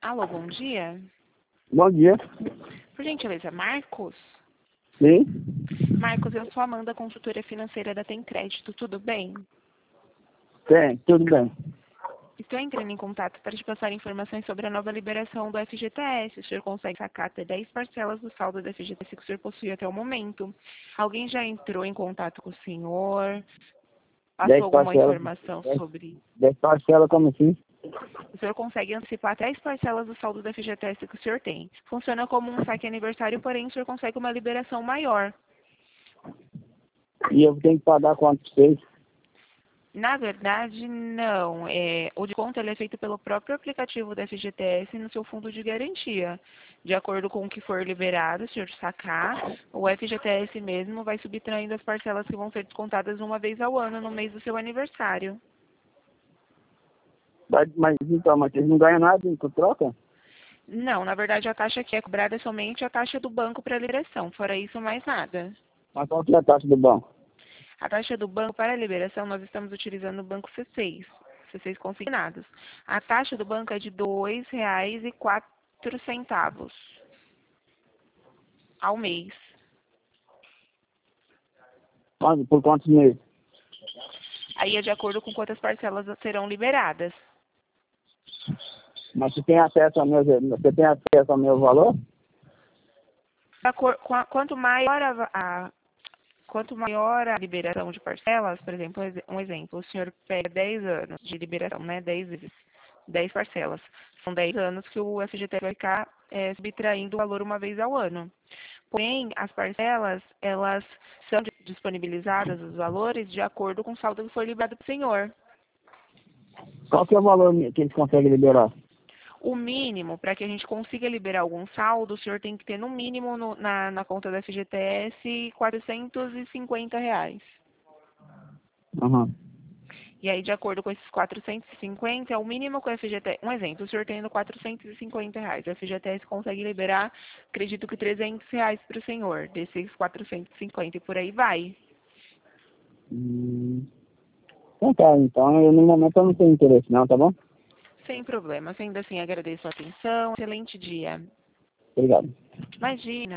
Alô, bom dia. Bom dia. Por gentileza, Marcos? Sim? Marcos, eu sou Amanda, consultora financeira da Tem Crédito, tudo bem? Tem, tudo bem. Estou entrando em contato para te passar informações sobre a nova liberação do FGTS. O senhor consegue sacar até 10 parcelas do saldo do FGTS que o senhor possui até o momento. Alguém já entrou em contato com o senhor? 10 Passou alguma parcelas. informação sobre... 10 parcelas como assim? O senhor consegue antecipar até 10 parcelas do saldo do FGTS que o senhor tem. Funciona como um saque aniversário, porém o senhor consegue uma liberação maior. E eu tenho que pagar quanto pra vocês? Na verdade, não. O desconto ele é feito pelo próprio aplicativo da FGTS no seu fundo de garantia. De acordo com o que for liberado, se o senhor sacar, o FGTS mesmo vai subtraindo as parcelas que vão ser descontadas uma vez ao ano, no mês do seu aniversário. Mas então, mas vocês não ganham nada com troca? Não, na verdade, a taxa que é cobrada é somente a taxa do banco para a liberação. Fora isso, mais nada. Mas qual que é a taxa do banco? A taxa do banco para a liberação, nós estamos utilizando o banco C6 consignados. A taxa do banco é de R$ 2,04 ao mês. Por quantos meses? Aí é de acordo com quantas parcelas serão liberadas. Mas você tem acesso ao meu valor? Quanto maior a liberação de parcelas, por exemplo, um exemplo, o senhor pega 10 anos de liberação, né? 10 vezes, 10 parcelas. São 10 anos que o FGTS vai ficar subtraindo o valor uma vez ao ano. Porém, as parcelas, elas são disponibilizadas, os valores, de acordo com o saldo que for liberado para o senhor. Qual que é o valor que eles conseguem liberar? O mínimo, para que a gente consiga liberar algum saldo, o senhor tem que ter no mínimo na conta da FGTS R$ 450. Uhum. E aí, de acordo com esses 450, é o mínimo que o FGTS... Um exemplo, o senhor tendo R$ 450, o FGTS consegue liberar, acredito que R$ 300 para o senhor, desses 450 e por aí vai. Então tá, então no momento eu não tenho interesse não, tá bom? Sem problema. Ainda assim, agradeço a atenção. Excelente dia. Obrigado. Imagina.